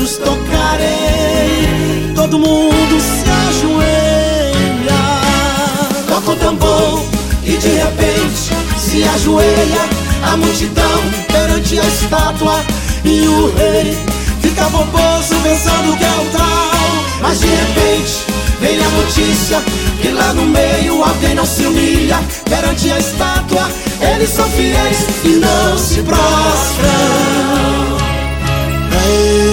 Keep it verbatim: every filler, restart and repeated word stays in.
sinos tocarem, todo mundo se ajoelha. Toca o tambor e de repente se ajoelha a multidão perante a estátua, e o rei fica pomposo pensando que é o tal. Mas de repente vem a notícia que lá no meio alguém não se humilha perante a estátua. Eles são fiéis e não se prostram.